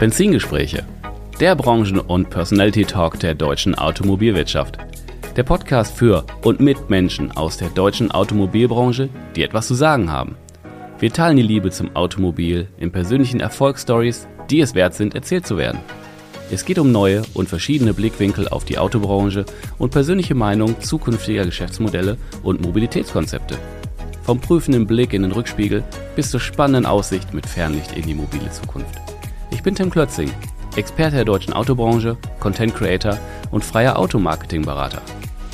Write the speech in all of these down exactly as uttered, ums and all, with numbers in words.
Benzingespräche, der Branchen- und Personality-Talk der deutschen Automobilwirtschaft. Der Podcast für und mit Menschen aus der deutschen Automobilbranche, die etwas zu sagen haben. Wir teilen die Liebe zum Automobil in persönlichen Erfolgsstories, die es wert sind, erzählt zu werden. Es geht um neue und verschiedene Blickwinkel auf die Autobranche und persönliche Meinung zukünftiger Geschäftsmodelle und Mobilitätskonzepte. Vom prüfenden Blick in den Rückspiegel bis zur spannenden Aussicht mit Fernlicht in die mobile Zukunft. Ich bin Tim Klötzing, Experte der deutschen Autobranche, Content Creator und freier Automarketing-Berater.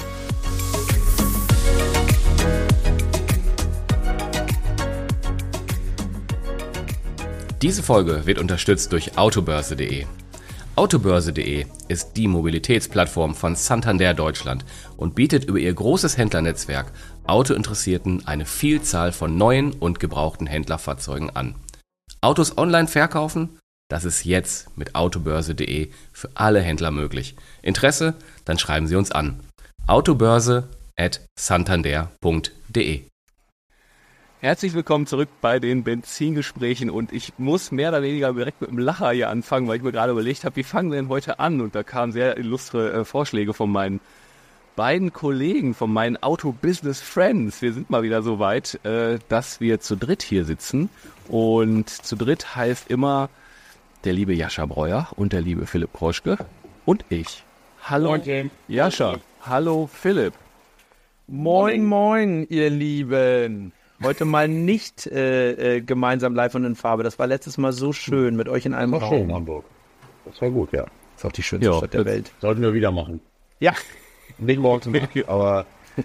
Diese Folge wird unterstützt durch autobörse punkt de. autobörse punkt de ist die Mobilitätsplattform von Santander Deutschland und bietet über ihr großes Händlernetzwerk Autointeressierten eine Vielzahl von neuen und gebrauchten Händlerfahrzeugen an. Autos online verkaufen? Das ist jetzt mit autobörse punkt de für alle Händler möglich. Interesse? Dann schreiben Sie uns an. autobörse at santander punkt de. Herzlich willkommen zurück bei den Benzingesprächen und ich muss mehr oder weniger direkt mit einem Lacher hier anfangen, weil ich mir gerade überlegt habe, wie fangen wir denn heute an? Und da kamen sehr illustre äh, Vorschläge von meinen beiden Kollegen, von meinen Auto-Business-Friends. Wir sind mal wieder so weit, äh, dass wir zu dritt hier sitzen und zu dritt heißt immer der liebe Jascha Breuer und der liebe Philipp Kroschke und ich. Hallo Moin, Jascha, hallo Philipp. Moin, moin, ihr Lieben. Heute mal nicht äh, äh, gemeinsam live und in Farbe. Das war letztes Mal so schön mit euch in einem War Raum. schön in Hamburg. Das war gut, ja. Das ist auch die schönste Ja, Stadt der Welt. Sollten wir wieder machen. Ja. Nicht morgens um acht, aber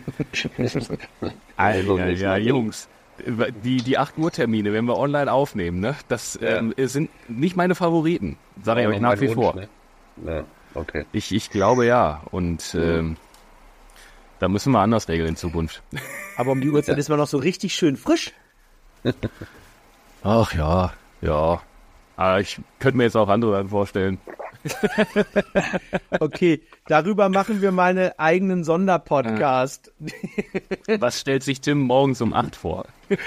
Also, ja, ja, Jungs, die, die acht Uhr Termine, wenn wir online aufnehmen, ne, das Ja. ähm, sind nicht meine Favoriten, sage ich euch nach wie Wunsch, vor. Ne? Ja, okay. Ich, ich glaube ja und ähm, da müssen wir anders regeln in Zukunft. Aber um die Uhrzeit ist man noch so richtig schön frisch. Ach ja, ja. Aber ich könnte mir jetzt auch andere dann vorstellen. Okay, darüber machen wir mal einen eigenen Sonderpodcast. Was stellt sich Tim morgens um acht vor?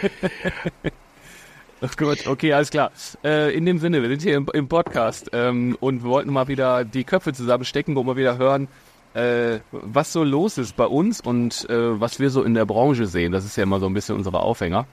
Ach gut, okay, alles klar. Äh, in dem Sinne, wir sind hier im, im Podcast ähm, und wir wollten mal wieder die Köpfe zusammenstecken, wo wir wieder hören, äh, was so los ist bei uns und äh, was wir so in der Branche sehen. Das ist ja immer so ein bisschen unsere Aufhänger.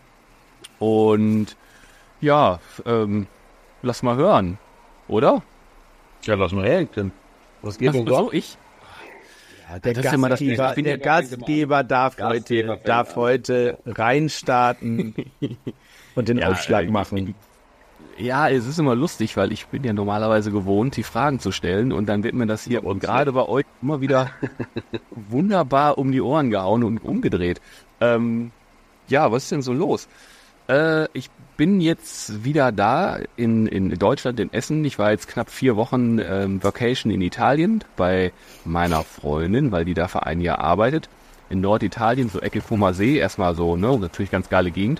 Und ja, ähm, lass mal hören, oder? Ja, lass mal her, Tim. Was geht Ach, denn so, so? ich? Ja, der Das ist immer das- Gastgeber, ich bin der ja- Gastgeber darf Gastgeber heute, fängt darf an. heute reinstarten und den Ja, Aufschlag äh, machen. Ja, es ist immer lustig, weil ich bin ja normalerweise gewohnt, die Fragen zu stellen und dann wird mir das hier und gerade bei euch immer wieder wunderbar um die Ohren gehauen und umgedreht. Ähm, ja, was ist denn so los? Äh, ich bin jetzt wieder da in, in Deutschland, in Essen. Ich war jetzt knapp vier Wochen ähm, Vacation in Italien bei meiner Freundin, weil die da für ein Jahr arbeitet. In Norditalien, so Ecke Comer See, erstmal so, ne, natürlich ganz geile Gegend.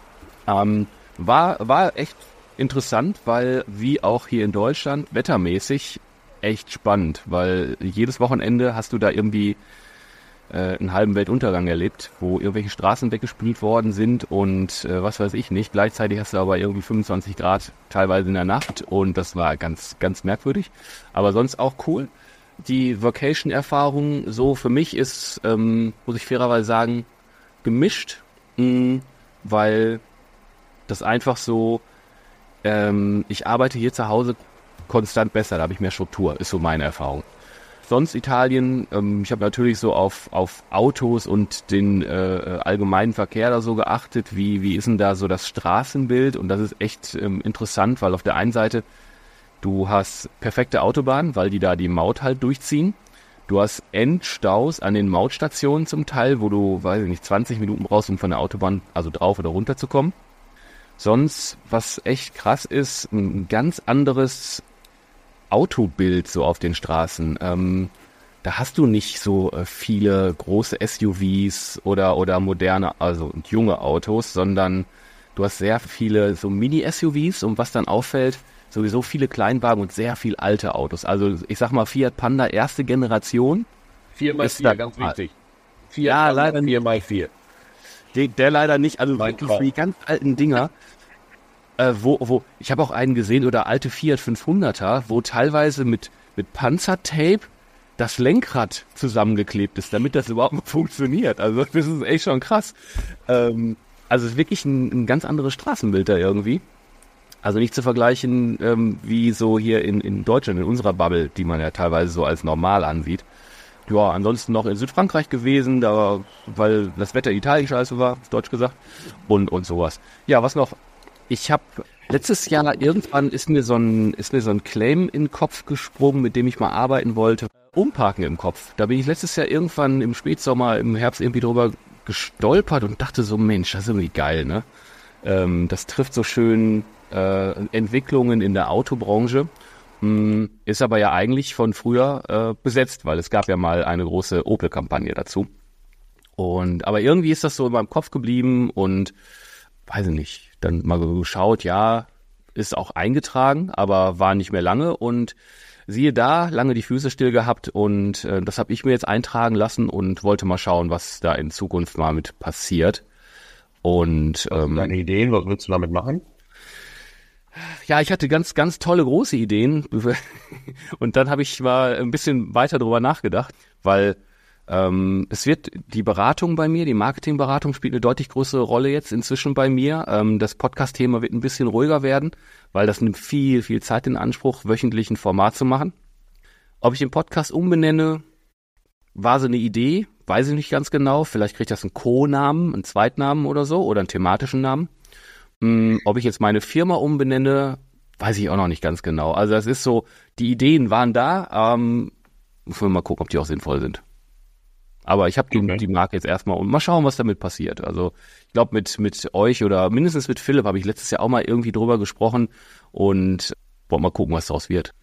Ähm, war, war echt interessant, weil wie auch hier in Deutschland wettermäßig echt spannend, weil jedes Wochenende hast du da irgendwie äh, einen halben Weltuntergang erlebt, wo irgendwelche Straßen weggespült worden sind und äh, was weiß ich nicht. Gleichzeitig hast du aber irgendwie fünfundzwanzig Grad teilweise in der Nacht und das war ganz, ganz merkwürdig, aber sonst auch cool. Die Vacation-Erfahrung so für mich ist, ähm, muss ich fairerweise sagen, gemischt, mh, weil das einfach so, ähm, ich arbeite hier zu Hause konstant besser, da habe ich mehr Struktur, ist so meine Erfahrung. Sonst Italien, ähm, ich habe natürlich so auf, auf Autos und den äh, allgemeinen Verkehr da so geachtet, wie, wie ist denn da so das Straßenbild und das ist echt ähm, interessant, weil auf der einen Seite du hast perfekte Autobahnen, weil die da die Maut halt durchziehen. Du hast Endstaus an den Mautstationen zum Teil, wo du, weiß ich nicht, zwanzig Minuten brauchst, um von der Autobahn also drauf oder runter zu kommen. Sonst, was echt krass ist, ein ganz anderes Autobild so auf den Straßen. Ähm, da hast du nicht so äh, viele große S U Vs oder, oder moderne, also und junge Autos, sondern du hast sehr viele so Mini-S U Vs und was dann auffällt, sowieso viele Kleinwagen und sehr viel alte Autos. Also ich sag mal Fiat Panda erste Generation. vier mal Ist vier, da- ganz wichtig. vier Ja, leider vier mal vier. Der, der leider nicht, also Mein wirklich Traum. die ganz alten Dinger. Äh, wo, wo, ich habe auch einen gesehen, oder alte Fiat fünfhunderter, wo teilweise mit, mit Panzertape das Lenkrad zusammengeklebt ist, damit das überhaupt mal funktioniert. Also das ist echt schon krass. Ähm, also es ist wirklich ein, ein ganz anderes Straßenbild da irgendwie. Also nicht zu vergleichen ähm, wie so hier in, in Deutschland, in unserer Bubble, die man ja teilweise so als normal ansieht. Ja, ansonsten noch in Südfrankreich gewesen, da, weil das Wetter in Italien scheiße war, auf Deutsch gesagt, und, und sowas. Ja, was noch? Ich habe letztes Jahr irgendwann ist mir so ein ist mir so ein Claim in den Kopf gesprungen, mit dem ich mal arbeiten wollte. Umparken im Kopf. Da bin ich letztes Jahr irgendwann im Spätsommer, im Herbst irgendwie drüber gestolpert und dachte so, Mensch, das ist irgendwie geil, ne? Ähm, das trifft so schön äh, Entwicklungen in der Autobranche. Hm, ist aber ja eigentlich von früher äh, besetzt, weil es gab ja mal eine große Opel-Kampagne dazu. Und aber irgendwie ist das so in meinem Kopf geblieben und weiß ich nicht, dann mal geschaut, ja, ist auch eingetragen, aber war nicht mehr lange und siehe da, lange die Füße still gehabt und äh, das habe ich mir jetzt eintragen lassen und wollte mal schauen, was da in Zukunft mal mit passiert. Und ähm, deine Ideen, was willst du damit machen? Ja, ich hatte ganz, ganz tolle große Ideen und dann habe ich mal ein bisschen weiter drüber nachgedacht, weil Ähm, es wird die Beratung bei mir, die Marketingberatung spielt eine deutlich größere Rolle jetzt inzwischen bei mir. Ähm, das Podcast-Thema wird ein bisschen ruhiger werden, weil das nimmt viel, viel Zeit in Anspruch, wöchentlich ein Format zu machen. Ob ich den Podcast umbenenne, war so eine Idee, weiß ich nicht ganz genau. Vielleicht kriegt das einen Co-Namen, einen Zweitnamen oder so oder einen thematischen Namen. Ähm, ob ich jetzt meine Firma umbenenne, weiß ich auch noch nicht ganz genau. Also das ist so, die Ideen waren da, ähm, müssen wir mal gucken, ob die auch sinnvoll sind. Aber ich habe die, okay. die Marke jetzt erstmal und mal schauen, was damit passiert. Also ich glaube, mit mit euch oder mindestens mit Philipp habe ich letztes Jahr auch mal irgendwie drüber gesprochen und wollen mal gucken, was daraus wird.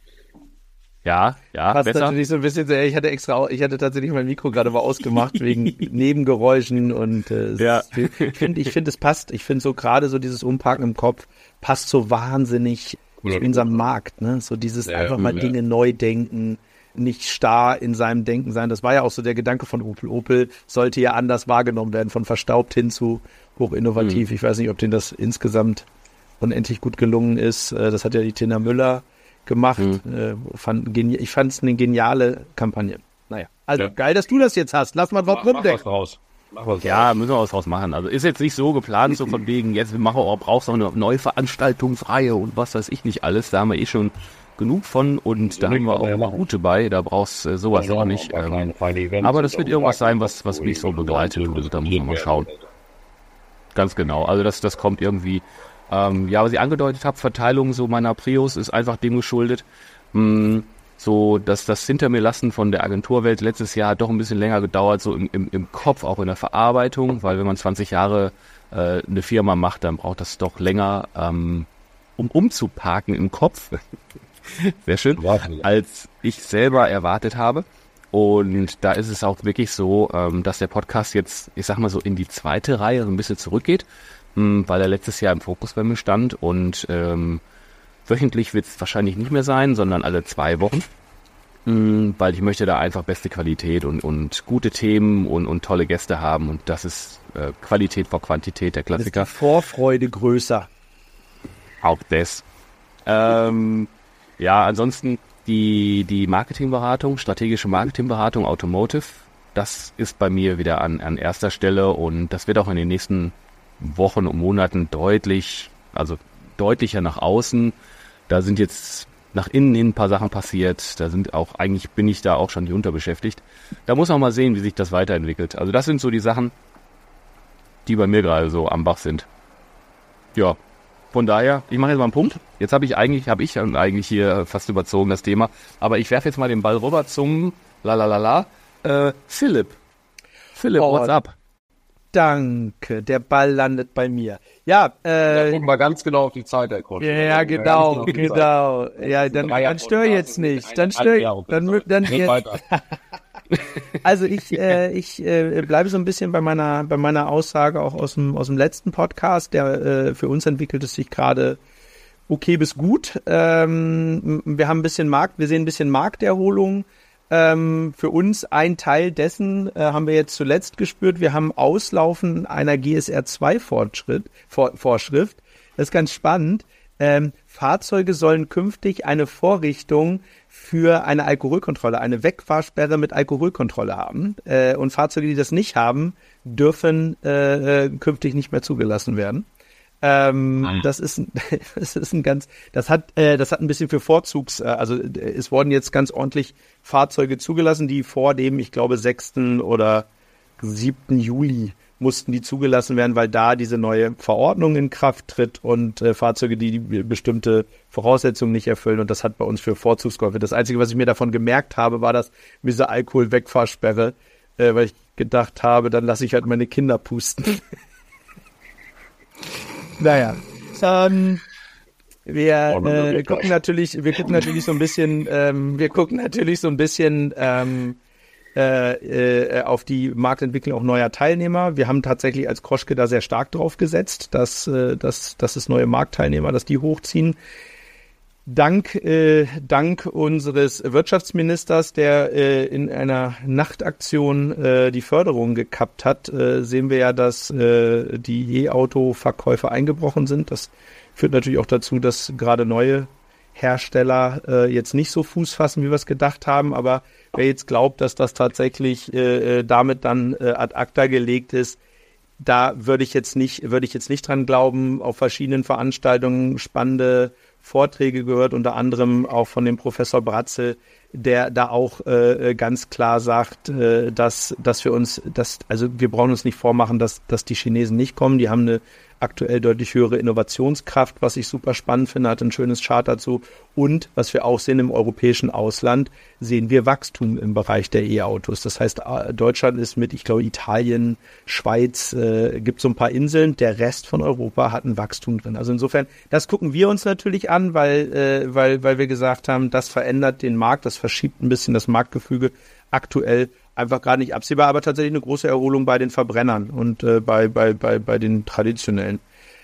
Ja, ja, passt besser. Natürlich so ein bisschen, ich hatte extra, ich hatte tatsächlich mein Mikro gerade mal ausgemacht wegen Nebengeräuschen und äh, ja. ich finde, ich finde, es passt. Ich finde so gerade so dieses Umparken im Kopf passt so wahnsinnig zu unserem Markt, ne? So dieses ja, einfach mal ja. Dinge neu denken. Nicht starr in seinem Denken sein. Das war ja auch so der Gedanke von Opel. Opel sollte ja anders wahrgenommen werden, von verstaubt hin zu hochinnovativ. Mhm. Ich weiß nicht, ob denen das insgesamt unendlich gut gelungen ist. Das hat ja die Tina Müller gemacht. Mhm. Ich fand es eine geniale Kampagne. Naja, also ja. Geil, dass du das jetzt hast. Lass mal was drin denken. Raus. Mach was ja, raus. müssen wir was draus machen. Also ist jetzt nicht so geplant, so von wegen, jetzt machen wir, brauchst du noch eine neue Veranstaltungsreihe und was weiß ich nicht alles. Da haben wir eh schon genug von und da haben wir auch ja gute bei, da brauchst äh, sowas ja, auch nicht. Ähm, aber das wird irgendwas sein, was was mich so begleitet und da muss man mal schauen. Ganz genau, also das das kommt irgendwie, ähm, ja, was ich angedeutet habe, Verteilung so meiner Prios ist einfach dem geschuldet, mh, so dass das hinter mir lassen von der Agenturwelt letztes Jahr hat doch ein bisschen länger gedauert, so im, im, im Kopf, auch in der Verarbeitung, weil wenn man zwanzig Jahre äh, eine Firma macht, dann braucht das doch länger, ähm, um umzuparken im Kopf. Sehr schön, als ich selber erwartet habe. Und da ist es auch wirklich so, dass der Podcast jetzt, ich sag mal so, in die zweite Reihe so ein bisschen zurückgeht, weil er letztes Jahr im Fokus bei mir stand. Und ähm, wöchentlich wird es wahrscheinlich nicht mehr sein, sondern alle zwei Wochen. Weil ich möchte da einfach beste Qualität und, und gute Themen und, und tolle Gäste haben. Und das ist äh, Qualität vor Quantität, der Klassiker. Ist die Vorfreude größer. Auch das. Ähm... Ja, ansonsten die die Marketingberatung, strategische Marketingberatung, Automotive, das ist bei mir wieder an an erster Stelle und das wird auch in den nächsten Wochen und Monaten deutlich, also deutlicher nach außen. Da sind jetzt nach innen hin ein paar Sachen passiert. Da sind auch, eigentlich bin ich da auch schon nicht unterbeschäftigt. Da muss man mal sehen, wie sich das weiterentwickelt. Also das sind so die Sachen, die bei mir gerade so am Bach sind. Ja. Von daher, ich mache jetzt mal einen Punkt. Jetzt habe ich eigentlich, habe ich eigentlich hier fast überzogen das Thema. Aber ich werfe jetzt mal den Ball rüber zum Lalalala. Äh, Philipp. Philipp, oh, what's up? Danke, der Ball landet bei mir. Ja, äh. Da gucken wir ganz genau auf die Zeit, Herr Coach. Ja, genau, genau. Ja, dann, dann stör jetzt nicht. Dann stör, dann, dann, jetzt. Also ich, äh, ich äh, bleibe so ein bisschen bei meiner, bei meiner Aussage auch aus dem, aus dem letzten Podcast. Der äh, für uns entwickelt es sich gerade okay bis gut. Ähm, wir haben ein bisschen Markt, wir sehen ein bisschen Markterholung. Ähm, für uns ein Teil dessen äh, haben wir jetzt zuletzt gespürt. Wir haben Auslaufen einer G S R zwei Fortschritt, Vor, Vorschrift. das ist ganz spannend. Ähm, Fahrzeuge sollen künftig eine Vorrichtung für eine Alkoholkontrolle, eine Wegfahrsperre mit Alkoholkontrolle haben. Äh, und Fahrzeuge, die das nicht haben, dürfen äh, künftig nicht mehr zugelassen werden. Ähm, ah. Das ist, das ist ein ganz, das hat, äh, das hat ein bisschen für Vorzugs, äh, also es wurden jetzt ganz ordentlich Fahrzeuge zugelassen, die vor dem, ich glaube, sechsten oder siebten Juli mussten die zugelassen werden, weil da diese neue Verordnung in Kraft tritt und äh, Fahrzeuge, die, die bestimmte Voraussetzungen nicht erfüllen, und das hat bei uns für Vorzugskäufe. Das Einzige, was ich mir davon gemerkt habe, war das mit dieser Alkoholwegfahrsperre, äh, weil ich gedacht habe, dann lasse ich halt meine Kinder pusten. Naja, ähm, wir, äh, wir gucken natürlich, wir gucken natürlich so ein bisschen, ähm, wir gucken natürlich so ein bisschen ähm, äh, äh, auf die Marktentwicklung auch neuer Teilnehmer. Wir haben tatsächlich als Kroschke da sehr stark drauf gesetzt, dass, äh, dass, dass es neue Marktteilnehmer, dass die hochziehen. Dank, äh, dank unseres Wirtschaftsministers, der äh, in einer Nachtaktion äh, die Förderung gekappt hat, äh, sehen wir ja, dass äh, die E-Auto-Verkäufe eingebrochen sind. Das führt natürlich auch dazu, dass gerade neue Hersteller äh, jetzt nicht so Fuß fassen, wie wir es gedacht haben. Aber wer jetzt glaubt, dass das tatsächlich äh, damit dann äh, ad acta gelegt ist, da würde ich jetzt nicht, würde ich jetzt nicht dran glauben. Auf verschiedenen Veranstaltungen spannende Vorträge gehört, unter anderem auch von dem Professor Bratzel, der da auch äh, ganz klar sagt, äh, dass, dass wir uns, dass, also wir brauchen uns nicht vormachen, dass, dass die Chinesen nicht kommen. Die haben eine aktuell deutlich höhere Innovationskraft, was ich super spannend finde, hat ein schönes Chart dazu. Und was wir auch sehen im europäischen Ausland, sehen wir Wachstum im Bereich der E-Autos. Das heißt, Deutschland ist mit, ich glaube, Italien, Schweiz, äh, gibt so ein paar Inseln. Der Rest von Europa hat ein Wachstum drin. Also insofern, das gucken wir uns natürlich an, weil, äh, weil, weil wir gesagt haben, das verändert den Markt, das verschiebt ein bisschen das Marktgefüge. Aktuell einfach gerade nicht absehbar, aber tatsächlich eine große Erholung bei den Verbrennern und äh, bei, bei, bei, bei den traditionellen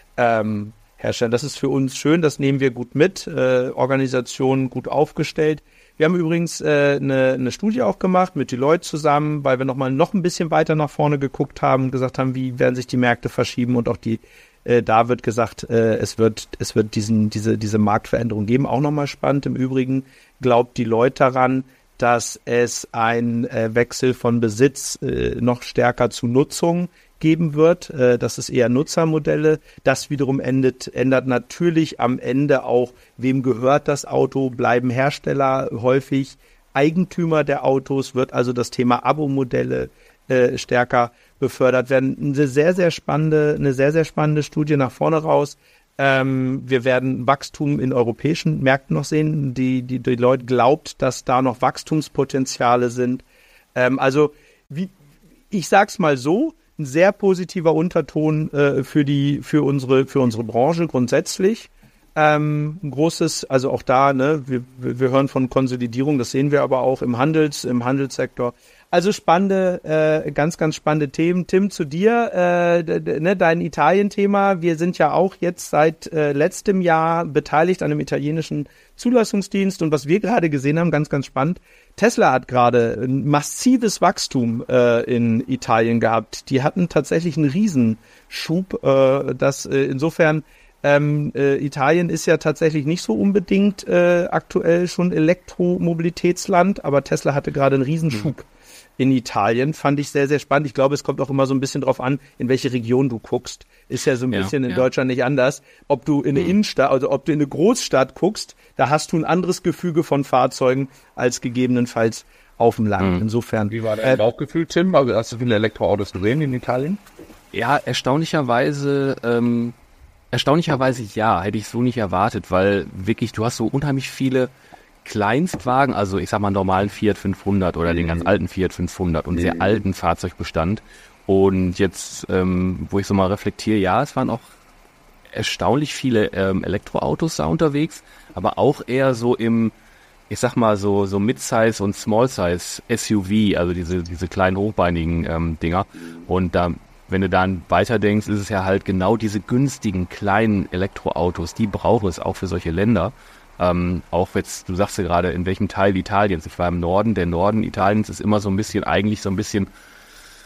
ähm, Herstellern. Das ist für uns schön, das nehmen wir gut mit, äh, Organisation gut aufgestellt. Wir haben übrigens äh, eine, eine Studie auch gemacht mit Deloitte zusammen, weil wir nochmal noch ein bisschen weiter nach vorne geguckt haben und gesagt haben, wie werden sich die Märkte verschieben, und auch die äh, da wird gesagt, äh, es wird es wird diesen diese diese Marktveränderung geben. Auch nochmal spannend. Im Übrigen glaubt Deloitte daran, dass es ein äh, Wechsel von Besitz äh, noch stärker zu Nutzung geben wird. Äh, das ist eher Nutzermodelle. Das wiederum endet, ändert natürlich am Ende auch, wem gehört das Auto, bleiben Hersteller häufig Eigentümer der Autos, wird also das Thema Abo-Modelle äh, stärker befördert werden. Eine sehr, sehr spannende, eine sehr, sehr spannende Studie nach vorne raus. Ähm, wir werden Wachstum in europäischen Märkten noch sehen. Die, die, die Leute glaubt, dass da noch Wachstumspotenziale sind. Ähm, also, wie, ich sag's mal so, ein sehr positiver Unterton äh, für die, für unsere, für unsere Branche grundsätzlich. Ähm, ein großes, also auch da, ne, wir, wir hören von Konsolidierung, das sehen wir aber auch im Handels, im Handelssektor. Also spannende, äh, ganz, ganz spannende Themen. Tim, zu dir, äh, d- d- ne, dein Italien-Thema. Wir sind ja auch jetzt seit äh, letztem Jahr beteiligt an einem italienischen Zulassungsdienst. Und was wir gerade gesehen haben, ganz, ganz spannend, Tesla hat gerade ein massives Wachstum äh, in Italien gehabt. Die hatten tatsächlich einen Riesenschub. Äh, das äh, insofern, ähm, äh, Italien ist ja tatsächlich nicht so unbedingt äh, aktuell schon Elektromobilitätsland, aber Tesla hatte gerade einen Riesenschub. Mhm. In Italien, fand ich sehr, sehr spannend. Ich glaube, es kommt auch immer so ein bisschen drauf an, in welche Region du guckst. Ist ja so ein ja, bisschen in ja. Deutschland nicht anders. Ob du in eine mhm. Innenstadt, also ob du in eine Großstadt guckst, da hast du ein anderes Gefüge von Fahrzeugen als gegebenenfalls auf dem Land. Mhm. Insofern. Wie war dein äh, Bauchgefühl, Tim? Also hast du viele Elektroautos gesehen in Italien? Ja, erstaunlicherweise, ähm, erstaunlicherweise ja, hätte ich so nicht erwartet, weil wirklich, du hast so unheimlich viele Kleinstwagen, also ich sag mal normalen Fiat fünfhundert oder mhm. den ganz alten Fiat fünfhundert und mhm. sehr alten Fahrzeugbestand. Und jetzt, ähm, wo ich so mal reflektiere, ja, es waren auch erstaunlich viele ähm, Elektroautos da unterwegs, aber auch eher so im, ich sag mal so so Mid-Size und Small-Size S U V, also diese diese kleinen hochbeinigen ähm, Dinger. Und da, wenn du dann weiterdenkst, ist es ja halt genau diese günstigen kleinen Elektroautos, die braucht es auch für solche Länder. Ähm, auch jetzt, du sagst ja gerade, in welchem Teil Italiens. Ich war im Norden. Der Norden Italiens ist immer so ein bisschen, eigentlich so ein bisschen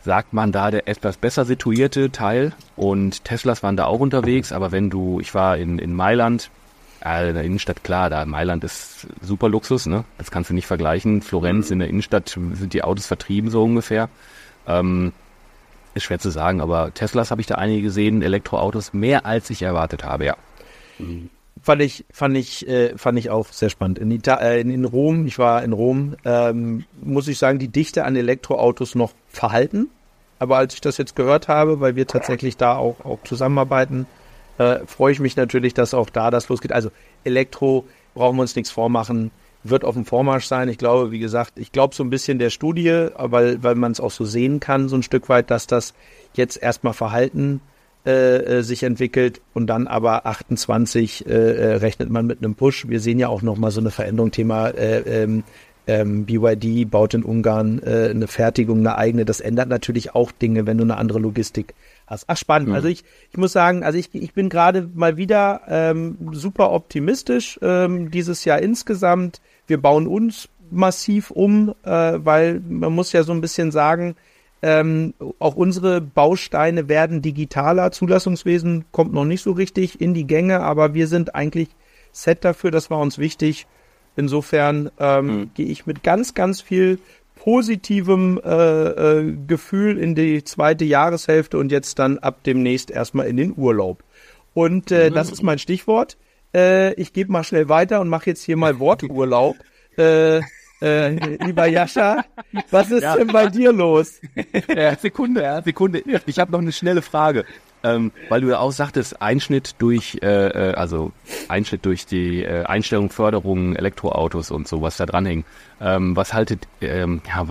sagt man da der etwas besser situierte Teil und Teslas waren da auch unterwegs, aber wenn du, ich war in, in Mailand, äh, in der Innenstadt, klar, da Mailand ist super Luxus, ne? Das kannst du nicht vergleichen. Florenz in der Innenstadt sind die Autos vertrieben so ungefähr. Ähm, ist schwer zu sagen, aber Teslas habe ich da einige gesehen, Elektroautos mehr als ich erwartet habe, ja. Mhm. Fand ich, fand ich, äh, fand ich auch sehr spannend. In, Ita- äh, in, in Rom, ich war in Rom, ähm, muss ich sagen, die Dichte an Elektroautos noch verhalten. Aber als ich das jetzt gehört habe, weil wir tatsächlich da auch, auch zusammenarbeiten, äh, freue ich mich natürlich, dass auch da das losgeht. Also Elektro, brauchen wir uns nichts vormachen, wird auf dem Vormarsch sein. Ich glaube, wie gesagt, ich glaube so ein bisschen der Studie, weil, weil man es auch so sehen kann, so ein Stück weit, dass das jetzt erstmal Verhalten Äh, sich entwickelt und dann aber achtundzwanzig äh, rechnet man mit einem Push. Wir sehen ja auch nochmal so eine Veränderung, Thema äh, ähm, ähm, B Y D baut in Ungarn äh, eine Fertigung, eine eigene. Das ändert natürlich auch Dinge, wenn du eine andere Logistik hast. Ach, spannend. Mhm. Also ich, ich muss sagen, also ich, ich bin gerade mal wieder ähm, super optimistisch ähm, dieses Jahr insgesamt. Wir bauen uns massiv um, äh, weil man muss ja so ein bisschen sagen, Ähm, auch unsere Bausteine werden digitaler. Zulassungswesen kommt noch nicht so richtig in die Gänge, aber wir sind eigentlich set dafür, das war uns wichtig. Insofern ähm, mhm. gehe ich mit ganz, ganz viel positivem äh, äh, Gefühl in die zweite Jahreshälfte und jetzt dann ab demnächst erstmal in den Urlaub. Und äh, mhm. das ist mein Stichwort. Äh, ich gebe mal schnell weiter und mache jetzt hier mal Worturlaub. äh, Äh, lieber Jascha, was ist ja. denn bei dir los? Ja, Sekunde, ja, Sekunde. Ich habe noch eine schnelle Frage, ähm, weil du ja auch sagtest, Einschnitt durch, äh, also Einschnitt durch die äh, Einstellung, Förderung, Elektroautos und so, was da dranhängt. Ähm, was haltet, ähm, ja,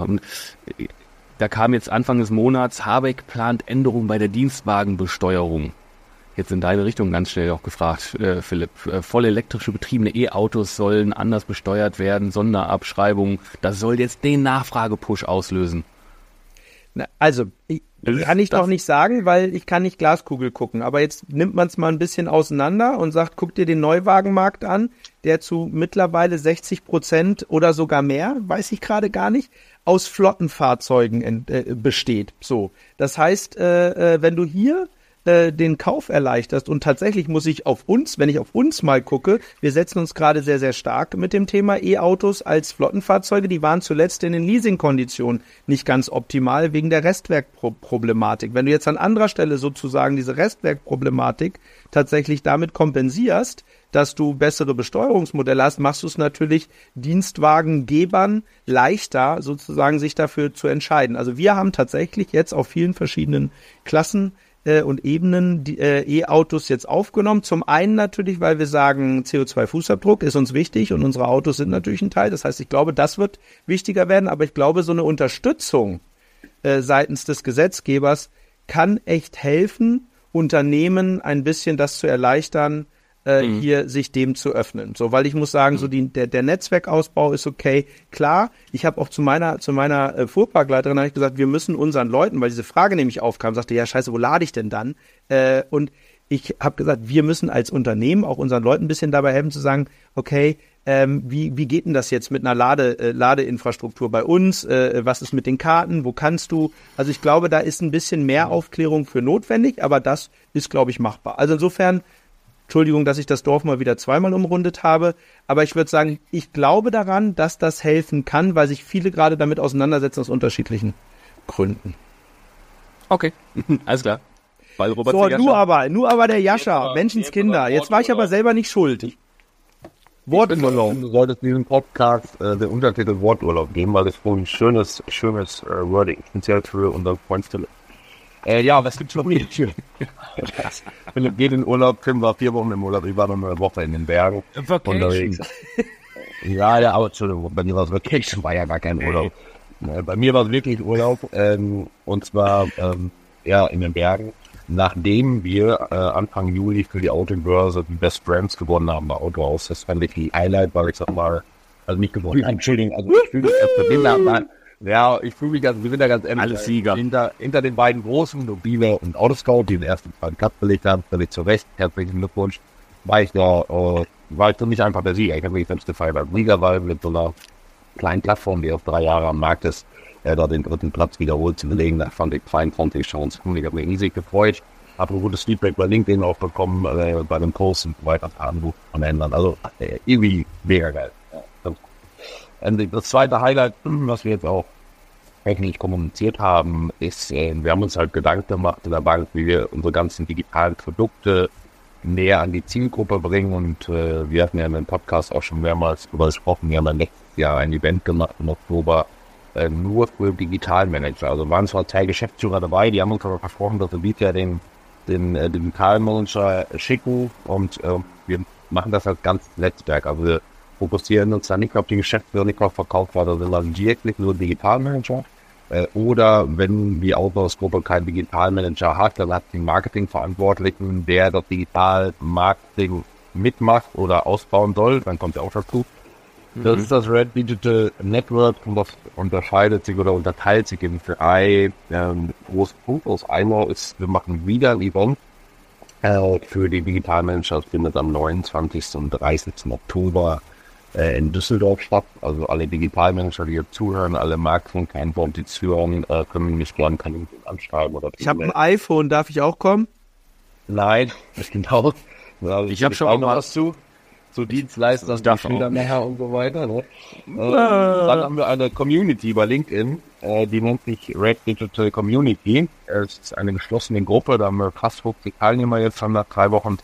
da kam jetzt Anfang des Monats, Habeck plant Änderungen bei der Dienstwagenbesteuerung. Jetzt in deine Richtung ganz schnell auch gefragt, äh, Philipp. Äh, voll elektrische betriebene E-Autos sollen anders besteuert werden, Sonderabschreibungen. Das soll jetzt den Nachfragepush auslösen. Na, also, ich, kann ich doch nicht sagen, weil ich kann nicht Glaskugel gucken. Aber jetzt nimmt man es mal ein bisschen auseinander und sagt, guck dir den Neuwagenmarkt an, der zu mittlerweile sechzig Prozent oder sogar mehr, weiß ich gerade gar nicht, aus Flottenfahrzeugen ent, äh, besteht. So, das heißt, äh, äh, wenn du hier den Kauf erleichterst und tatsächlich muss ich auf uns, wenn ich auf uns mal gucke, wir setzen uns gerade sehr, sehr stark mit dem Thema E-Autos als Flottenfahrzeuge, die waren zuletzt in den Leasingkonditionen nicht ganz optimal wegen der Restwerkproblematik. Wenn du jetzt an anderer Stelle sozusagen diese Restwerkproblematik tatsächlich damit kompensierst, dass du bessere Besteuerungsmodelle hast, machst du es natürlich Dienstwagengebern leichter, sozusagen sich dafür zu entscheiden. Also wir haben tatsächlich jetzt auf vielen verschiedenen Klassen und Ebenen die äh, E-Autos jetzt aufgenommen. Zum einen natürlich, weil wir sagen, C O zwei Fußabdruck ist uns wichtig und unsere Autos sind natürlich ein Teil. Das heißt, ich glaube, das wird wichtiger werden, aber ich glaube, so eine Unterstützung äh, seitens des Gesetzgebers kann echt helfen, Unternehmen ein bisschen das zu erleichtern, äh, mhm. hier sich dem zu öffnen. So, weil ich muss sagen, so die, der, der Netzwerkausbau ist okay. Klar, ich habe auch zu meiner zu meiner äh, Fuhrparkleiterin habe ich gesagt, wir müssen unseren Leuten, weil diese Frage nämlich aufkam, sagte, ja scheiße, wo lade ich denn dann? Äh, und ich habe gesagt, wir müssen als Unternehmen auch unseren Leuten ein bisschen dabei helfen zu sagen, okay, ähm, wie wie geht denn das jetzt mit einer Lade äh, Ladeinfrastruktur bei uns? Äh, was ist mit den Karten? Wo kannst du? Also ich glaube, da ist ein bisschen mehr Aufklärung für notwendig, aber das ist, glaube ich, machbar. Also insofern Entschuldigung, dass ich das Dorf mal wieder zweimal umrundet habe, aber ich würde sagen, ich glaube daran, dass das helfen kann, weil sich viele gerade damit auseinandersetzen aus unterschiedlichen Gründen. Okay, alles klar. Weil Robert so, nur aber, nur aber der Jascha, Menschenskinder. Jetzt war ich aber selber nicht schuld. Worturlaub. Du solltest diesem Podcast äh, den Untertitel Worturlaub geben, weil das wohl ein schönes, schönes äh, Wording, speziell für unseren Freund Philipp. Äh, ja, was gibt's noch hier? Philipp geht in Urlaub, Tim war vier Wochen im Urlaub, ich war noch eine Woche in den Bergen unterwegs. Ja, ja, aber Entschuldigung, bei mir war es Vacation, war ja gar kein Urlaub. Bei mir war es wirklich Urlaub, ähm, und zwar ähm, ja in den Bergen, nachdem wir äh, Anfang Juli für die Autobörse die Best Brands gewonnen haben bei Autohaus. Das fand ich die Highlight, weil ich sag mal, also nicht gewonnen, Entschuldigung, also ich fühle mich erst verbinden, ja, ich fühle mich ganz, wir sind da ganz ehrlich. Alles Sieger. Hinter, hinter den beiden großen, Nobile und Autoscout, die den ersten zweiten Cup belegt haben, völlig zu Recht. Herzlichen Glückwunsch. War ich da, äh, war ich für mich einfach der Sieger. Ich habe mich selbst gefeiert als Sieger, weil mit so einer kleinen Plattform, die auf drei Jahre am Markt ist, äh, da den dritten Platz wiederholt zu belegen. Da fand ich fein, fand ich schon. Ich habe mich riesig gefreut. Habe ein gutes Feedback bei LinkedIn auch bekommen, äh, bei den Posts und weiter Anruf von Händlern. Also äh, irgendwie mega geil. Ja, und das zweite Highlight, was wir jetzt auch technisch kommuniziert haben, ist, äh, wir haben uns halt Gedanken gemacht in der Bank, wie wir unsere ganzen digitalen Produkte näher an die Zielgruppe bringen. Und äh, wir hatten ja in dem Podcast auch schon mehrmals darüber gesprochen. Wir haben dann letztes Jahr ein Event gemacht im Oktober, äh, nur für Digitalmanager. Also waren zwar zwei Geschäftsführer dabei, die haben uns aber versprochen, dass wir dieses Jahr den, den äh, Digitalmanager schicken und äh, wir machen das als ganzes Netzwerk. Also wir fokussieren uns dann nicht auf die Geschäftsführer, nicht auf Verkaufsleiter, sondern wirklich nur Digitalmanager. Äh, oder wenn die Autohausgruppe keinen Digitalmanager hat, dann hat den Marketingverantwortlichen, der das Digital-Marketing mitmacht oder ausbauen soll, dann kommt er auch dazu. Mhm. Das ist das Red Digital Network und das unterscheidet sich oder unterteilt sich in drei ähm, große Punkte. Das eine ist, wir machen wieder ein Event äh, für die Digitalmanager. Das findet am neunundzwanzigsten und dreißigsten Oktober in Düsseldorf statt. Also alle Digitalmanager, die hier zuhören, alle Marken, kein Wort, die zuhören, äh, können mich gerne können anschreiben. Oder ich habe ein iPhone, darf ich auch kommen? Nein, das genau. Also ich habe schon auch noch was zu. Zu Dienstleistern, die Schilder mehr und so weiter. Ne? Äh, dann haben wir eine Community bei LinkedIn, äh, die nennt sich Red Digital Community. Es ist eine geschlossene Gruppe, da haben wir fast fünfzig Teilnehmer jetzt, haben nach drei Wochen,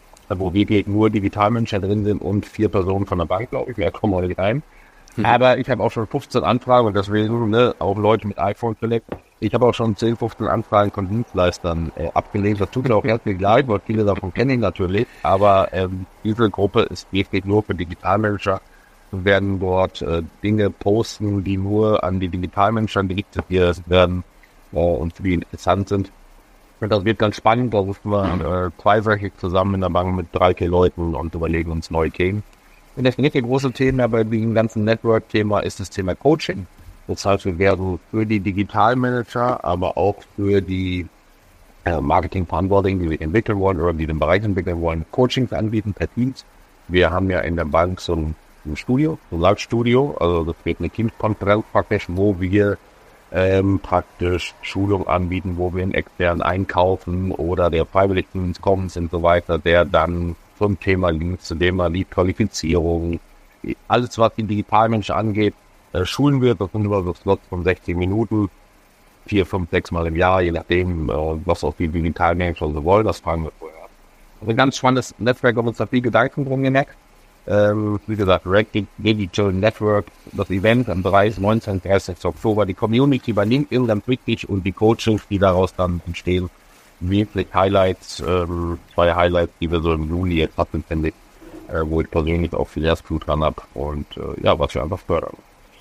wo wir nur Digitalmanager drin sind und vier Personen von der Bank, glaube ich. Mehr kommen heute rein. Hm. Aber ich habe auch schon fünfzehn Anfragen und deswegen ne, auch Leute mit iPhone Select. Ich habe auch schon zehn, fünfzehn Anfragen von Dienstleistern äh, abgelehnt. Das tut mir auch herzlich leid, weil viele davon kenne ich natürlich. Aber ähm, diese Gruppe ist wirklich nur für Digitalmanager. Wir werden dort äh, Dinge posten, die nur an die Digitalmanager gerichtet werden äh, und für die interessant sind. Und das wird ganz spannend. Da rufen wir äh, zweiwöchig zusammen in der Bank mit drei, vier Leuten und überlegen uns neue Themen. Und das dritte große Thema bei dem ganzen Network-Thema ist das Thema Coaching. Das heißt, wir werden für die Digitalmanager, aber auch für die äh, Marketingverantwortlichen, die wir entwickeln wollen oder die den Bereich entwickeln wollen, Coachings anbieten per Teams. Wir haben ja in der Bank so ein, ein Studio, so ein Live-Studio. Also das wird eine Teams-Konferenz praktisch, wo wir ähm, praktisch Schulung anbieten, wo wir einen externen einkaufen oder der freiwillig zu uns kommt und so weiter, der dann zum Thema liegt, zu dem man die Qualifizierung, alles was die Digitalmenschen angeht, äh, schulen wird. Das sind immer so Slots von sechzehn Minuten, vier, fünf, sechs Mal im Jahr, je nachdem, äh, was auch die Digitalmenschen so wollen. Das fragen wir vorher. Also ein ganz spannendes Netzwerk, haben uns da viel Gedanken drum gemerkt. Ähm, wie gesagt, Red Digital Network, das Event am neunzehnten, dreißigsten Oktober, die Community bei LinkedIn ganz wichtig und die Coachings, die daraus dann entstehen. Wirklich Highlights, ähm, zwei Highlights, die wir so im Juli jetzt hatten, finde ich, äh, wo ich persönlich auch viel Herzblut dran habe und äh, ja, was wir einfach fördern.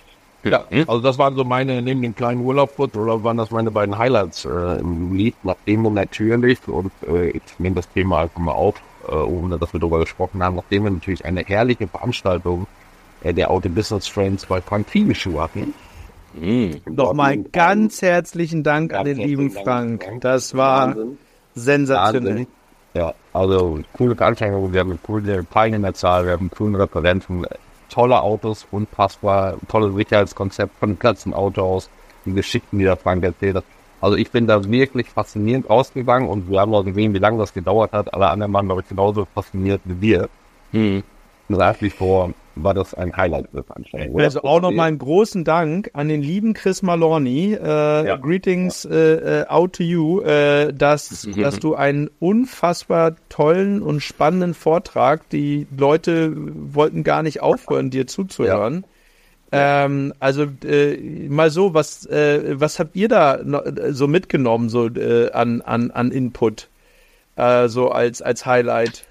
Ja, also das waren so meine, neben dem kleinen Urlaub, oder waren das meine beiden Highlights äh, im Juli, nachdem wir natürlich, und äh, ich nehme das Thema einfach mal auf, äh, ohne dass wir darüber gesprochen haben, nachdem wir natürlich eine herrliche Veranstaltung äh, der Auto Business Friends bei Frank Fiebeschuh hatten. Mhm. Nochmal ganz herzlichen Dank an den lieben Frank. Das war Wahnsinn. Sensationell. Wahnsinn. Ja, also coole Veranstaltung, wir haben eine coole Teilnehmerzahl, wir haben coolen Referenten, tolle Autos, unfassbar, tolles Sicherheitskonzept von den ganzen Autos, die Geschichten, die der Frank erzählt hat. Also ich bin da wirklich faszinierend rausgegangen und wir haben auch gesehen, wie lange das gedauert hat. Alle anderen waren, glaube ich, genauso fasziniert wie wir. Hm. Nach wie vor war das ein Highlight der Veranstaltung. Also auch nochmal einen großen Dank an den lieben Chris Malorni. Äh, ja. Greetings äh, out to you, äh, dass, mhm. dass du einen unfassbar tollen und spannenden Vortrag, die Leute wollten gar nicht aufhören, dir zuzuhören. Ja. Ähm, also äh, mal so, was äh, was habt ihr da no, so mitgenommen, so äh, an, an, an Input, äh, so als, als Highlight?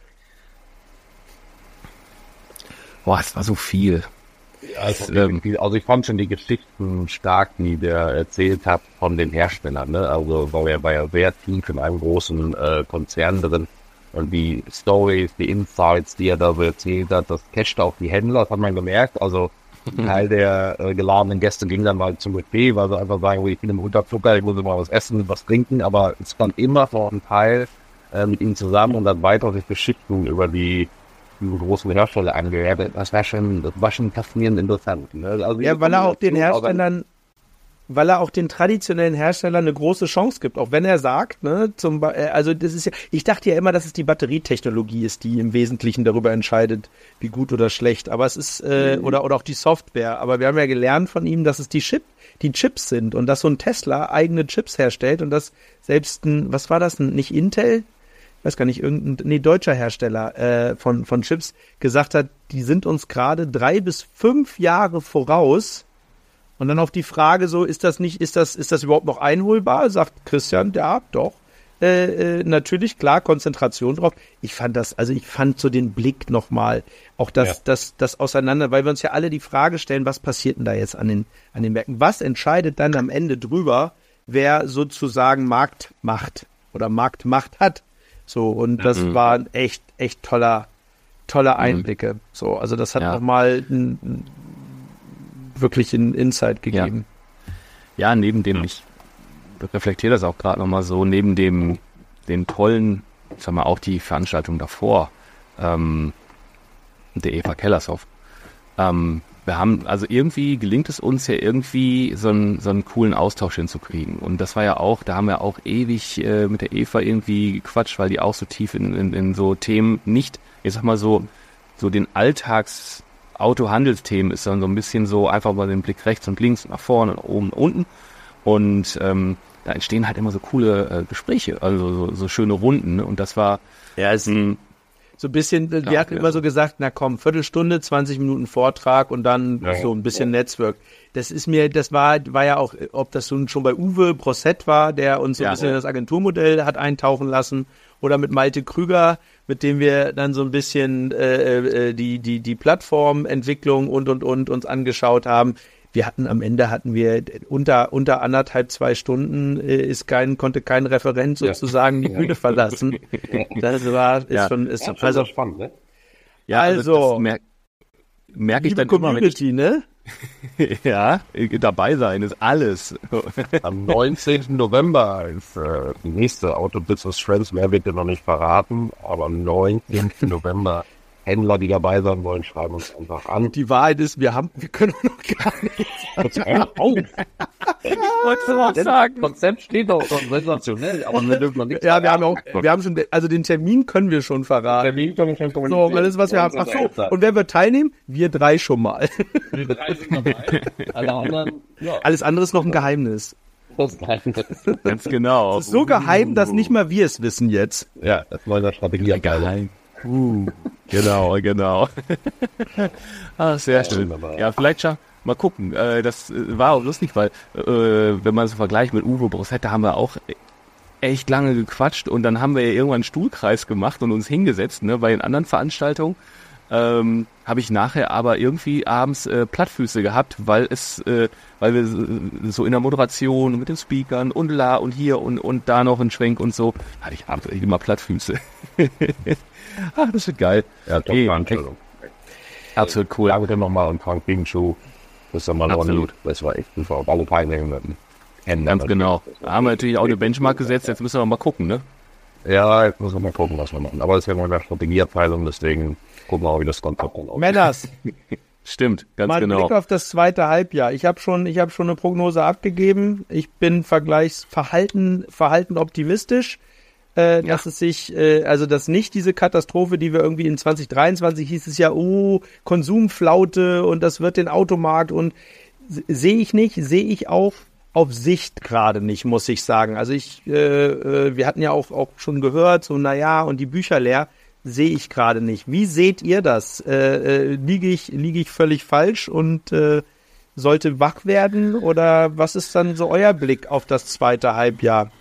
Boah, es war so viel. Ja, also, ähm, also ich fand schon die Geschichten stark, die der erzählt hat von den Herstellern. Ne? Also war er war ja sehr tief in einem großen äh, Konzern drin. Und die Stories, die Insights, die er da so erzählt hat, das casht auch die Händler, das hat man gemerkt. Also ein Teil der äh, geladenen Gäste ging dann mal zum Buffet, weil sie einfach sagen, ich bin im Unterzucker, ich muss mal was essen, was trinken. Aber es stand immer noch ein Teil äh, mit ihnen zusammen und dann weiter sich Geschichten über die großen Hersteller angehört. Das war schon, das war schon faszinierend interessant. Ne? Also ja, weil er auch den Herstellern, weil er auch den traditionellen Herstellern eine große Chance gibt, auch wenn er sagt, ne, zum Be- äh, also das ist ja, ich dachte ja immer, dass es die Batterietechnologie ist, die im Wesentlichen darüber entscheidet, wie gut oder schlecht, aber es ist, äh, mhm. oder, oder auch die Software, aber wir haben ja gelernt von ihm, dass es die Chip, die Chips sind und dass so ein Tesla eigene Chips herstellt und dass selbst ein, was war das, nicht Intel? Ich weiß gar nicht, irgendein, nee, deutscher Hersteller äh, von, von Chips gesagt hat, die sind uns gerade drei bis fünf Jahre voraus. Und dann auf die Frage so, ist das nicht, ist das, ist das überhaupt noch einholbar? Sagt Christian, ja, doch. Äh, äh, natürlich, klar, Konzentration drauf. Ich fand das, also ich fand so den Blick nochmal, auch das, ja. das, das auseinander, weil wir uns ja alle die Frage stellen, was passiert denn da jetzt an den, an den Märkten? Was entscheidet dann am Ende drüber, wer sozusagen Markt macht oder Marktmacht hat? So, und das mhm. war ein echt, echt toller, toller Einblicke. Mhm. So, also das hat ja. nochmal ein, ein wirklich einen Insight gegeben. Ja, ja neben dem, ich reflektiere das auch gerade nochmal so, neben dem den tollen, ich sag mal, auch die Veranstaltung davor, ähm, der Eva Kellershoff, ähm, wir haben, also irgendwie gelingt es uns ja irgendwie so einen, so einen coolen Austausch hinzukriegen. Und das war ja auch, da haben wir auch ewig äh, mit der Eva irgendwie gequatscht, weil die auch so tief in, in, in so Themen nicht, ich sag mal so, so den Alltags Autohandelsthemen ist dann so ein bisschen so einfach mal den Blick rechts und links, nach vorne, nach oben, nach unten. Und ähm, da entstehen halt immer so coole äh, Gespräche, also so, so schöne Runden. Ne? Und das war ja, es mh, so ein bisschen, wir hatten immer so gesagt, na komm, Viertelstunde, zwanzig Minuten Vortrag und dann ja, so ein bisschen ja. Netzwerk. Das ist mir, das war war ja auch, ob das schon bei Uwe Brossett war, der uns so ein ja, bisschen ja. das Agenturmodell hat eintauchen lassen, oder mit Malte Krüger, mit dem wir dann so ein bisschen äh, äh, die die die Plattformentwicklung und und und uns angeschaut haben. Wir hatten am Ende hatten wir unter unter anderthalb zwei Stunden äh, ist kein konnte kein Referent sozusagen ja. die Bühne verlassen. Das war ist ja. schon ist ja, also spannend, ne? Ja, also, also merke merk ich dann Community, immer, ne? Ja, dabei sein ist alles. Am neunzehnten November ist äh, die nächste Auto Business Friends, mehr wird dir noch nicht verraten, aber am neunzehnten November Händler, die dabei sein wollen, schreiben uns einfach an. Die Wahrheit ist, wir haben, wir können noch gar nichts. Auf. Ich wollte noch sagen. Das Konzept steht doch schon sensationell, aber wir dürfen noch nichts Ja, wir haben auch, wir haben schon, also den Termin können wir schon verraten. Den Termin können wir schon kommunizieren. So, alles, was wir haben. Ach so, und wer wird teilnehmen? Wir drei schon mal. Wir drei sind dabei. Alle anderen, ja. Alles andere ist noch ein Geheimnis. Das Geheimnis. Ganz genau. Es ist so geheim, dass nicht mal wir es wissen jetzt. Ja, das war eine Strategie. Ja, geheim. Uh, genau, genau. Ah, sehr schön. Ja, vielleicht schon mal gucken. Äh, das war auch lustig, weil äh, wenn man so vergleicht mit Uwe Brossett, da haben wir auch echt lange gequatscht und dann haben wir ja irgendwann einen Stuhlkreis gemacht und uns hingesetzt, ne, bei den anderen Veranstaltungen. Ähm, habe ich nachher aber irgendwie abends äh, Plattfüße gehabt, weil es, äh, weil wir so in der Moderation mit den Speakern und la und hier und und da noch ein Schwenk und so, hatte ich abends immer Plattfüße. Ach, das wird geil. Ja, top hey, Veranstaltung. Absolut cool. Danke nochmal an Frank Bingenschuh. Das ist ja mal Absolut. Das war echt super. Alle Teilnehmer. Ganz genau. Da haben wir natürlich auch eine Benchmark gesetzt. Jetzt müssen wir mal gucken, ne? Ja, jetzt müssen wir mal gucken, was wir machen. Aber das ist ja mal eine Strategieabteilung, deswegen gucken wir auch, wie das Konzept dann aussieht. Männers. Stimmt, ganz mal genau. Mal Blick auf das zweite Halbjahr. Ich habe schon, ich habe schon eine Prognose abgegeben. Ich bin vergleichsverhalten, verhalten optimistisch. Äh, ja. Dass es sich, äh, also dass nicht diese Katastrophe, die wir irgendwie in zwanzig dreiundzwanzig hieß es ja, oh, Konsumflaute und das wird den Automarkt und sehe ich nicht, sehe ich auch auf Sicht gerade nicht, muss ich sagen. Also ich, äh, äh, wir hatten ja auch, auch schon gehört, so naja, und die Bücher leer, sehe ich gerade nicht. Wie seht ihr das? Äh, äh, liege ich, liege ich völlig falsch und äh, sollte wach werden oder was ist dann so euer Blick auf das zweite Halbjahr?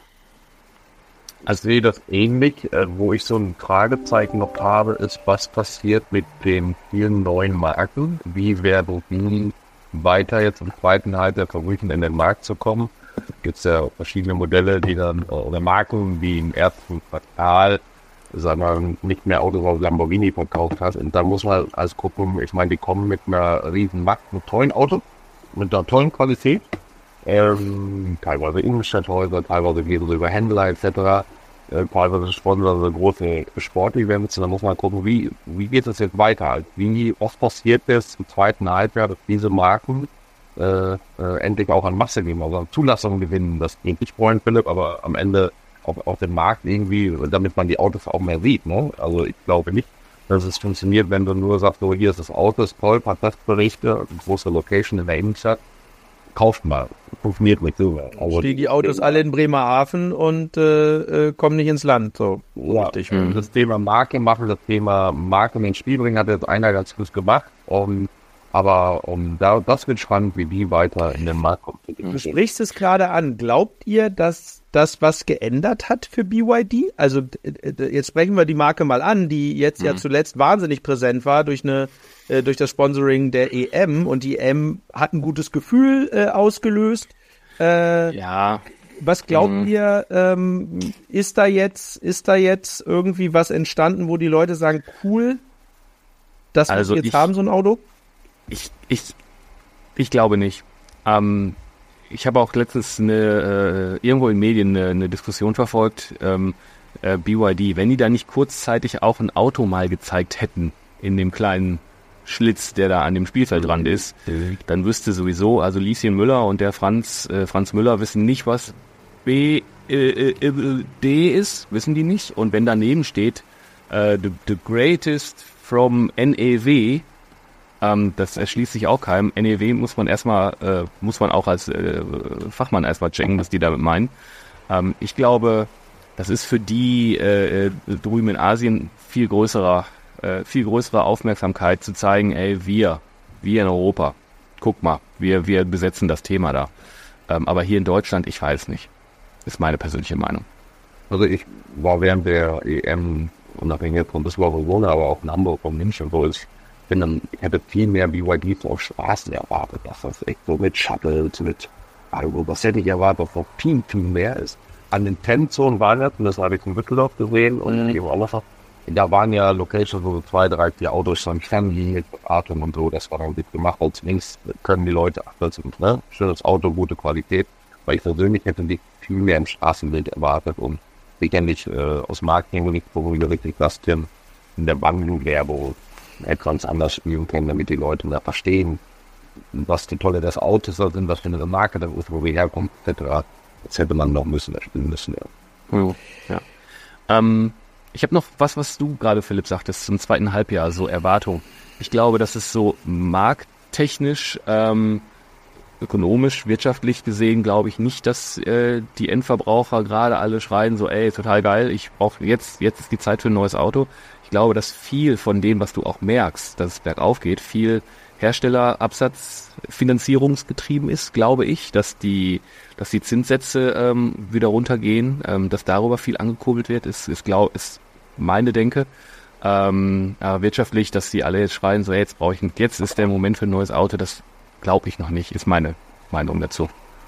Also ich sehe das ähnlich, äh, wo ich so ein Fragezeichen noch habe, ist, was passiert mit den vielen neuen Marken? Wie werden die weiter jetzt im zweiten Halbjahr versuchen, in den Markt zu kommen? Gibt es ja verschiedene Modelle, die dann, oder Marken, die im ersten Quartal, sagen wir, nicht mehr Autos aus Lamborghini verkauft hat. Und da muss man also gucken, ich meine, die kommen mit einer riesen Macht, mit tollen Autos, mit einer tollen Qualität. Ähm, teilweise Innenstadthäuser, teilweise gehen sie über Händler et cetera. Äh, teilweise sponsern sie große Sportevents. Und dann muss man gucken, wie, wie geht es jetzt weiter? Wie oft passiert es im zweiten Halbjahr, dass diese Marken äh, äh, endlich auch an Masse geben, also an Zulassungen gewinnen. Das geht nicht freuen, Philipp, aber am Ende auf, auf den Markt irgendwie, damit man die Autos auch mehr sieht. Ne? Also ich glaube nicht, dass es funktioniert, wenn du nur sagst, so hier ist das Auto, ist toll, paar Testberichte, große Location in der Innenstadt. Kauft mal. Funktioniert nicht so. Also stehen die Autos alle in Bremerhaven und äh, äh, kommen nicht ins Land. So. Ja, richtig. Mhm. Das Thema Marke machen, das Thema Marke ins Spiel bringen, hat jetzt einer ganz gut gemacht. Um, aber um, da, das wird spannend, wie die weiter in den Markt kommt. Du sprichst es gerade an. Glaubt ihr, dass das was geändert hat für B Y D? Also jetzt sprechen wir die Marke mal an, die jetzt mhm. ja zuletzt wahnsinnig präsent war durch eine durch das Sponsoring der E M, und die E M hat ein gutes Gefühl äh, ausgelöst. Äh, ja. Was glaubt mhm. ihr, ähm, ist da jetzt, ist da jetzt irgendwie was entstanden, wo die Leute sagen, cool, dass also wir jetzt ich, haben, so ein Auto? Ich, ich, ich glaube nicht. Ähm, ich habe auch letztens eine, äh, irgendwo in Medien eine, eine Diskussion verfolgt, ähm, äh, B Y D, wenn die da nicht kurzzeitig auch ein Auto mal gezeigt hätten in dem kleinen Schlitz, der da an dem Spielfeldrand ist, dann wüsste sowieso, also Lieschen Müller und der Franz äh, Franz Müller wissen nicht, was B äh, äh, D ist, wissen die nicht. Und wenn daneben steht äh, the, the greatest from N E W, ähm, das erschließt sich auch keinem. N E W muss man erstmal, äh, muss man auch als äh, Fachmann erstmal checken, was die damit meinen. Ähm, ich glaube, das ist für die äh, drüben in Asien viel größerer viel größere Aufmerksamkeit zu zeigen, ey, wir, wir in Europa, guck mal, wir, wir besetzen das Thema da. Ähm, aber hier in Deutschland, ich weiß nicht. Ist meine persönliche Meinung. Also ich war während der E M, unabhängig von Düsseldorf, aber auch in Hamburg und München, wo ich finde, ich hätte viel mehr B Y D auf Straßen erwartet, dass das echt so mit Shuttles, mit, also das hätte ich erwartet, dass noch viel, viel mehr ist. An den Tenzonen waren jetzt, und das habe ich in Düsseldorf gesehen, und mhm. auch noch da waren ja Locations, wo so zwei, drei, vier Autos schon fernliegen mit Atmen und so. Das war dann gut gemacht. Und zumindest können die Leute, ach, das ist, ne, schönes Auto, gute Qualität. Weil ich persönlich hätte nicht viel mehr im Straßenbild erwartet. Und sicherlich äh, aus Marketing nicht, wo wir wirklich das in der Bankenwerbung etwas anders spielen können, damit die Leute da verstehen, was die Tolle des Autos sind, was für eine Marke das ist, wo wir herkommen, et cetera. Das hätte man noch müssen, erspielen müssen, ja. Ja. Ähm, Ich habe noch was, was du gerade, Philipp, sagtest, zum zweiten Halbjahr, so Erwartung. Ich glaube, dass es so markttechnisch, ähm, ökonomisch, wirtschaftlich gesehen, glaube ich nicht, dass äh, die Endverbraucher gerade alle schreien so, ey, total geil, ich brauche jetzt, jetzt ist die Zeit für ein neues Auto. Ich glaube, dass viel von dem, was du auch merkst, dass es bergauf geht, viel Herstellerabsatzfinanzierungsgetrieben ist, glaube ich, dass die, dass die Zinssätze ähm, wieder runtergehen, ähm, dass darüber viel angekurbelt wird, ist, ist, glaub, ist meine Denke. Ähm, aber wirtschaftlich, dass die alle jetzt schreien, so hey, jetzt brauche ich, jetzt ist der Moment für ein neues Auto, das glaube ich noch nicht, ist meine Meinung dazu.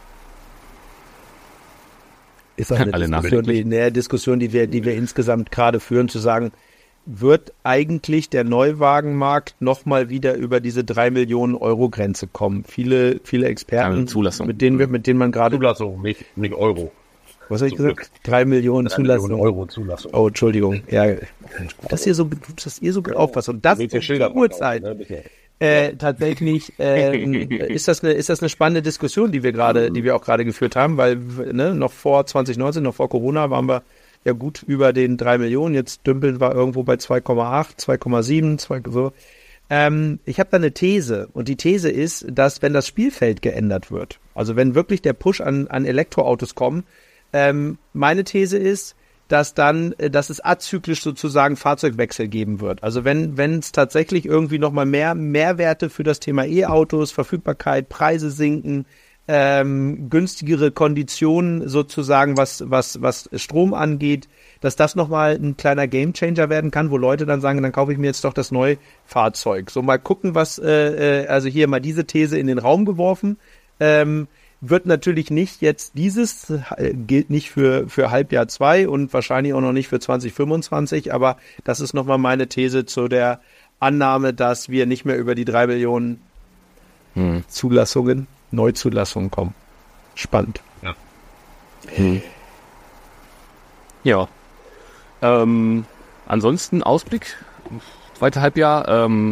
Ist auch eine Diskussion, die, eine Diskussion, die wir, die wir insgesamt gerade führen, zu sagen, wird eigentlich der Neuwagenmarkt nochmal wieder über diese drei Millionen Euro Grenze kommen? Viele, viele Experten, Zulassung. mit denen wir, mit denen man gerade... Zulassung, nicht, nicht Euro. Was habe ich gesagt? Drei Millionen drei Zulassung. Millionen Euro Zulassung. Oh, Entschuldigung. Ja, dass ihr so, dass ihr so gut aufpasst. Und das ist die Uhrzeit. Äh, tatsächlich äh, ist das eine ist das eine spannende Diskussion, die wir gerade, die wir auch gerade geführt haben, weil ne, noch vor zwanzig neunzehn, noch vor Corona waren wir ja gut über den drei Millionen. Jetzt dümpeln wir irgendwo bei zwei Komma acht, zwei Komma sieben, so. Ähm, ich habe da eine These, und die These ist, dass wenn das Spielfeld geändert wird, also wenn wirklich der Push an an Elektroautos kommt, ähm, meine These ist, dass dann, dass es azyklisch sozusagen Fahrzeugwechsel geben wird. Also wenn wenn es tatsächlich irgendwie nochmal mehr Mehrwerte für das Thema E-Autos, Verfügbarkeit, Preise sinken, ähm, günstigere Konditionen sozusagen, was was was Strom angeht, dass das nochmal ein kleiner Gamechanger werden kann, wo Leute dann sagen, dann kaufe ich mir jetzt doch das neue Fahrzeug. So, mal gucken, was, äh, also hier mal diese These in den Raum geworfen. Ähm, wird natürlich nicht jetzt dieses, äh, gilt nicht für für Halbjahr zwei und wahrscheinlich auch noch nicht für zwanzig fünfundzwanzig, aber das ist nochmal meine These zu der Annahme, dass wir nicht mehr über die drei Millionen hm. Zulassungen, Neuzulassungen kommen. Spannend. Ja. Hm. Ja. Ähm, ansonsten Ausblick, zweite Halbjahr, ähm,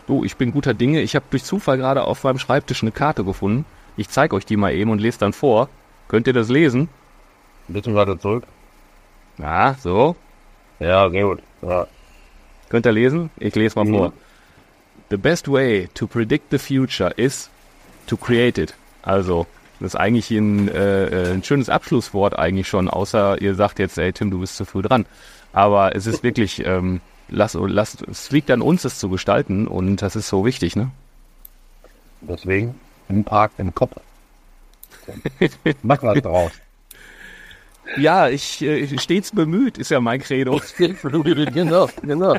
Du, ich bin guter Dinge. Ich habe durch Zufall gerade auf meinem Schreibtisch eine Karte gefunden. Ich zeige euch die mal eben und lese dann vor. Könnt ihr das lesen? Ein bisschen weiter zurück. Ja, so. Ja, sehr gut. Ja. Könnt ihr lesen? Ich lese mal Mhm. vor. The best way to predict the future is to create it. Also, das ist eigentlich ein, äh, ein schönes Abschlusswort eigentlich schon, außer ihr sagt jetzt, ey Tim, du bist zu früh dran. Aber es ist wirklich, ähm, lass, lass, es liegt an uns, es zu gestalten und das ist so wichtig, ne? Deswegen im Park im Kopf. Mach was draus. Ja, ich äh, stets bemüht, ist ja mein Credo. Genau, genau.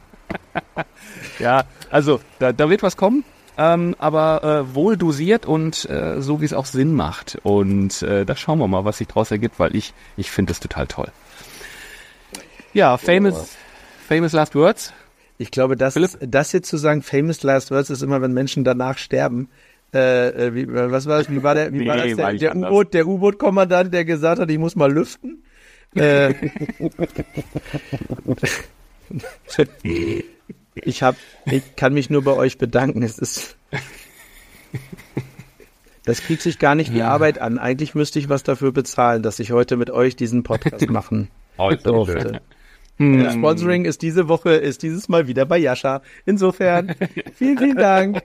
Ja, also da, da wird was kommen, ähm, aber äh, wohl dosiert und äh, so, wie es auch Sinn macht. Und äh, da schauen wir mal, was sich daraus ergibt, weil ich, ich finde es total toll. Ja, famous, famous last words. Ich glaube, das, das jetzt zu sagen, famous last words, ist immer, wenn Menschen danach sterben. Äh, wie, was war das? Wie war der, wie war Nee, das? Der, war ich der anders. U-Boot, der U-Boot-Kommandant, der gesagt hat, ich muss mal lüften. Äh, ich hab, ich kann mich nur bei euch bedanken. Es ist, das kriegt sich gar nicht die Arbeit an. Eigentlich müsste ich was dafür bezahlen, dass ich heute mit euch diesen Podcast machen durfte. Das Sponsoring ist diese Woche, ist dieses Mal wieder bei Jascha. Insofern, vielen, vielen Dank.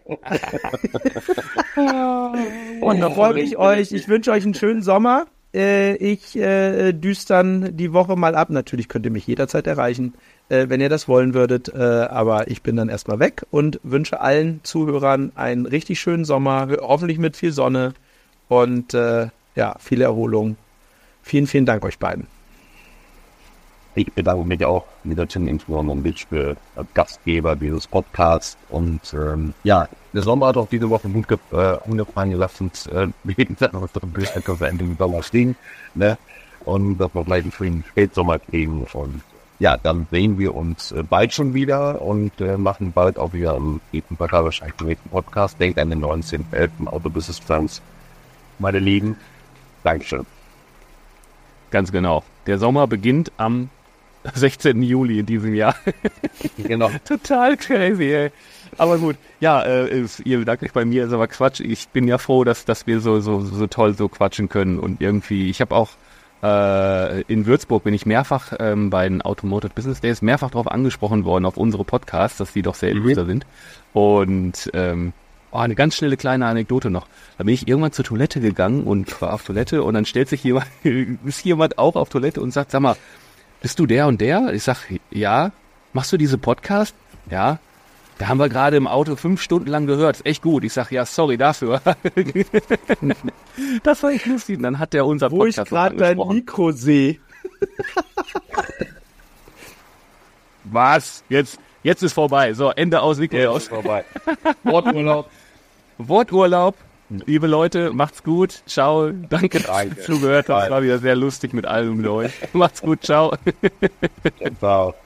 Und dann freue ich euch, ich wünsche euch einen schönen Sommer. Äh, ich äh, düst dann die Woche mal ab. Natürlich könnt ihr mich jederzeit erreichen, äh, wenn ihr das wollen würdet. Äh, aber ich bin dann erstmal weg und wünsche allen Zuhörern einen richtig schönen Sommer, hoffentlich mit viel Sonne und äh, ja, viel Erholung. Vielen, vielen Dank euch beiden. Ich bedanke mich auch wieder Tim insbesondere für als Gastgeber dieses Podcasts. Und ähm, ja, der Sommer hat auch diese Woche gut ge äh, umgefallen. Ihr lasst uns äh, jeden Tag noch ein bisschen Ende im Sommer stehen. Ne? Und dass wir vielleicht einen schönen Spätsommer kriegen. Und ja, dann sehen wir uns äh, bald schon wieder und äh, machen bald auch wieder am nächsten Podcast wahrscheinlich den nächsten Podcast. Denkt an den neunzehnten elften Autobusiness Plans. Meine Lieben, Dankeschön. Ganz genau. Der Sommer beginnt am sechzehnten Juli in diesem Jahr. Genau. Total crazy, ey. Aber gut, ja, äh, ist, ihr bedankt euch bei mir, ist aber Quatsch. Ich bin ja froh, dass, dass wir so, so, so toll so quatschen können und irgendwie, ich habe auch äh, in Würzburg bin ich mehrfach ähm, bei den Automotive Business Days mehrfach darauf angesprochen worden, auf unsere Podcasts, dass die doch sehr illuster mhm. sind. Und ähm, oh, eine ganz schnelle kleine Anekdote noch. Da bin ich irgendwann zur Toilette gegangen und war auf Toilette und dann stellt sich jemand, ist jemand auch auf Toilette und sagt, sag mal, bist du der und der? Ich sag, ja. Machst du diese Podcast? Ja. Da haben wir gerade im Auto fünf Stunden lang gehört. Ist echt gut. Ich sag, ja, sorry dafür. Das war echt lustig. Und dann hat der unser Wo Podcast ich gerade dein Mikro sehe. Was? Jetzt, jetzt ist vorbei. So, Ende aus, Mikro Ja, aus. ist vorbei. Worturlaub. Worturlaub. Liebe Leute, macht's gut. Ciao. Danke, dass Danke. ihr zugehört habt. Es war wieder sehr lustig mit allem mit euch. Macht's gut. Ciao. Ciao.